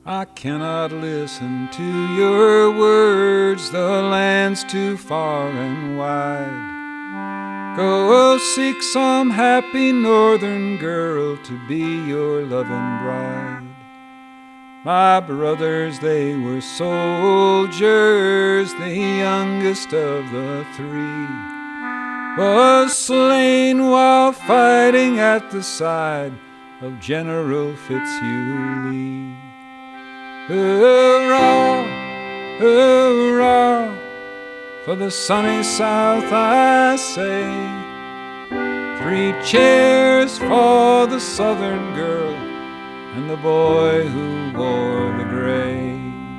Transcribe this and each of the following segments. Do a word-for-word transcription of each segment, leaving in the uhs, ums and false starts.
I cannot listen to your words, the land's too far and wide. Go seek some happy northern girl to be your loving bride. My brothers, they were soldiers, the youngest of the three was slain while fighting at the side of General Fitzhugh Lee. Hurrah, hurrah, for the sunny South I say. Three cheers for the Southern girl and the boy who wore the gray.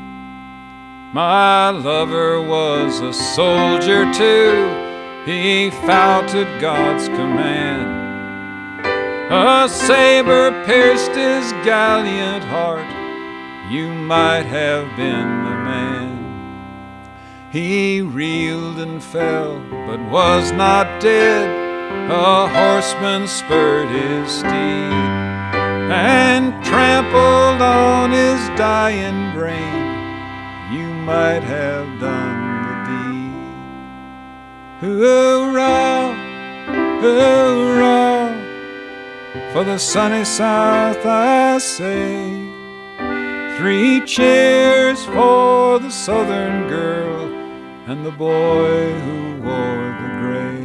My lover was a soldier too, he fought at God's command. A saber pierced his gallant heart, you might have been the man. He reeled and fell, but was not dead. A horseman spurred his steed and trampled on his dying brain. You might have done the deed. Hurrah, hurrah, for the sunny South I say. Three cheers for the Southern girl and the boy who wore the gray.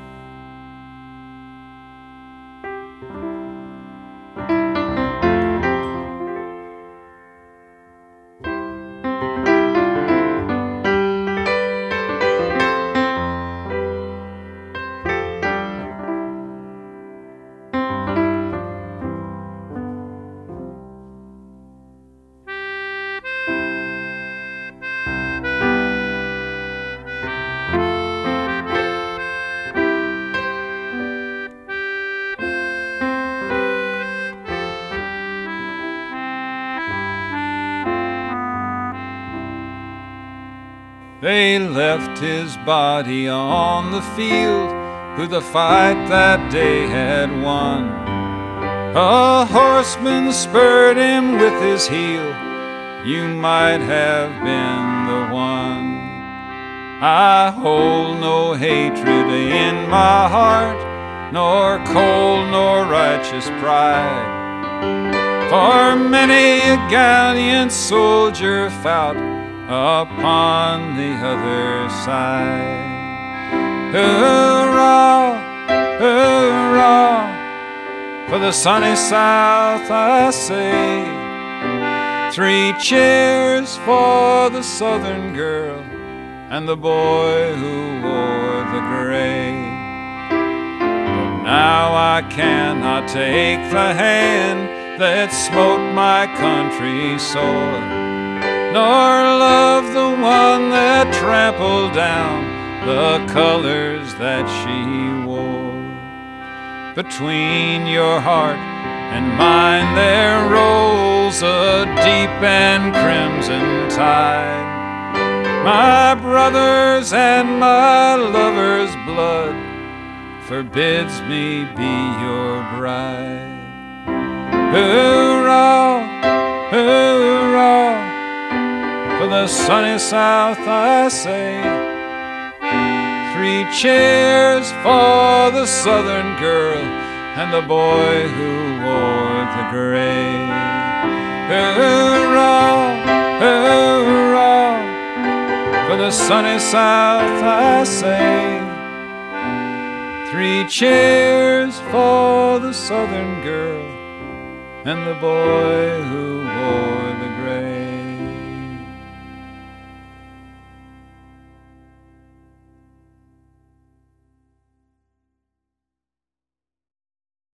They left his body on the field, who the fight that day had won. A horseman spurred him with his heel, you might have been the one. I hold no hatred in my heart, nor cold nor righteous pride, for many a gallant soldier fought upon the other side. Hurrah, hurrah, for the sunny South I say. Three cheers for the Southern girl and the boy who wore the gray. But now I cannot take the hand that smote my country sore, nor love the one that trampled down the colors that she wore. Between your heart and mine there rolls a deep and crimson tide. My brother's and my lover's blood forbids me be your bride. Hurrah, hurrah, for the sunny South I say. Three cheers for the Southern girl and the boy who wore the gray. Hurrah, hurrah, for the sunny South I say. Three cheers for the Southern girl and the boy who